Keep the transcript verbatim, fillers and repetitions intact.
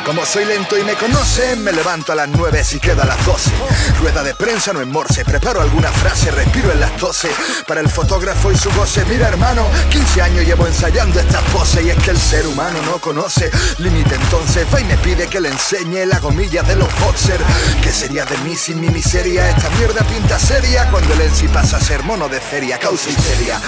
Como soy lento y me conocen, me levanto a las nueve si queda a las doce. Rueda de prensa no es morse, preparo alguna frase, respiro en las doce. Para el fotógrafo y su goce, mira hermano, quince años llevo ensayando estas poses. Y es que el ser humano no conoce límite, entonces va y me pide que le enseñe la gomilla de los boxers. ¿Qué sería de mí sin mi miseria? Esta mierda pinta seria cuando el en sí pasa a ser mono de feria, causa histeria.